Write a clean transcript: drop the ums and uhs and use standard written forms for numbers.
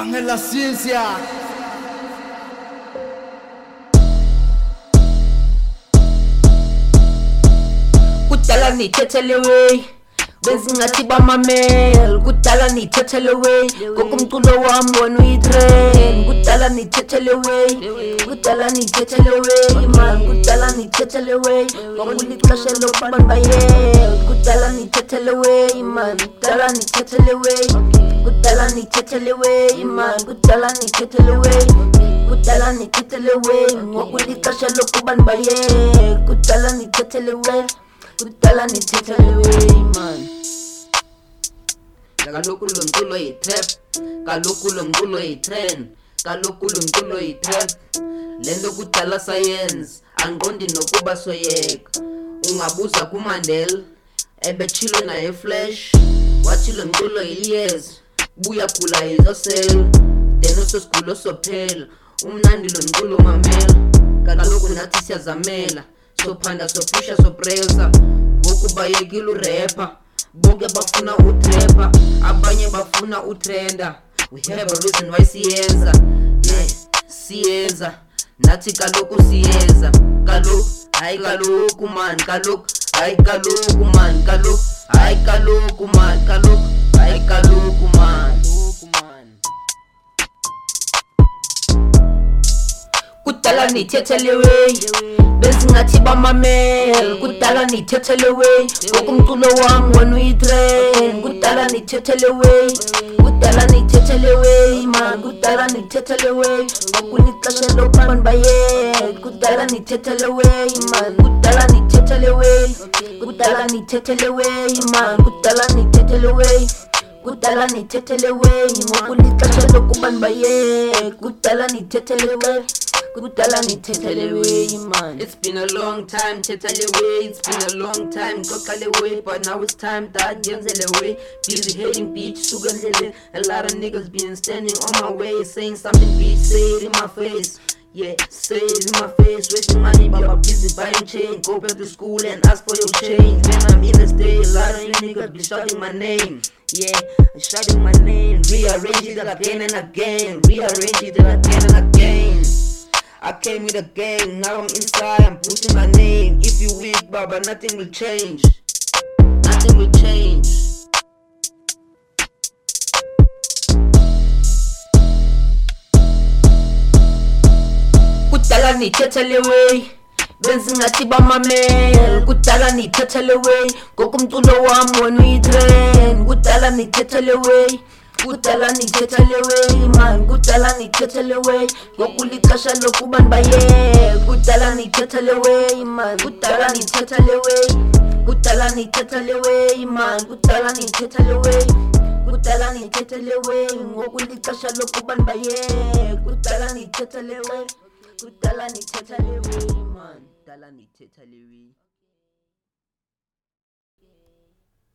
Angela Ciencia. Kudala nithethelwe bezingathi bamamel, kudala nithethelwe ngokumculo wami wona uyitrain. Kudala nithethelwe, kudala nithethelwe man, kudala nithethelwe ngokulixesha lokubamba yel. Kudala nithethelwe man, kudala nithethelwe, kudala nithethelwe man, kudala nithethelwe, kudala nithethelwe ngokulixesha lokubamba yel. Kudala nithethelwe, kudala nithethelwe man. Kaloku lo mculo yi-trap, kaloku lo mculo yi-trend, kaloku lo mculo yi-trap. Lento kudala science angiqondi nokuba soyeka. Ungabuza kuMandela ebetshilo naye Flash, wathi lo mculo yiliyeza buya gula izosela, then usosigulo sophela. Umnandi lo mculo mamela, kaloku nathi siyazamela, sophanda sophusha sopresa. Ngoku bayekile urapper, bonke bafuna utrapper, abanye bafuna utrenda. We have a reason why siyenza, yeah, siyenza nathi kaloku siyeza. Kaloku hayi kaloku man, kaloku hayi kaloku man, kaloku hayi kaloku man, kaloku hayi kaloku man. Kudala nithethelwe bezingathi bamamel, kudala nithethelwe ngokumculo wami wona uyitrain. Kudala nithethelwe, kudala nithethelwe man, kudala nithethelwe ngokulixesha lokubamba yel. Kudala nithethelwe man, kudala nithethelwe, kudala nithethelwe man, kudala nithethelwe, kudala nithethelwe ngokulixesha lokubamba yel. Kudala nithethelwe, kudala nithethelwe man. It's been a long time, thethelwe. It's been a long time, qoqalewe, but now it's time that yenzelewe. Busy hating bitch, sugandlele. A lot of niggas been standing on my way, saying something bitch, say it in my face. Yeah, say it in my face. Wasting money, but I'm busy buying chain. Go back to school and ask for your change. When I'm in the state, a lot of you niggas be shouting my name. Yeah, shouting my name. Rearrange it again and again. Rearrange it again and again. I came with a gang, now I'm inside, I'm putting my name. If you weak, Baba, nothing will change. Nothing will change. Kudala nithethelwe bezingathi bamamel, kudala nithethelwe ngokumculo wami wona uyitrain. Kudala nithethelwe, kudala nithethelwe man, kudala nithethelwe ngokulixesha lokubamba yel. Kudala nithethelwe man, kudala nithethelwe, kudala nithethelwe man, kudala nithethelwe, kudala nithethelwe ngokulixesha lokubamba yel. Kudala nithethelwe, kudala nithethelwe man, kudala nithethelwe.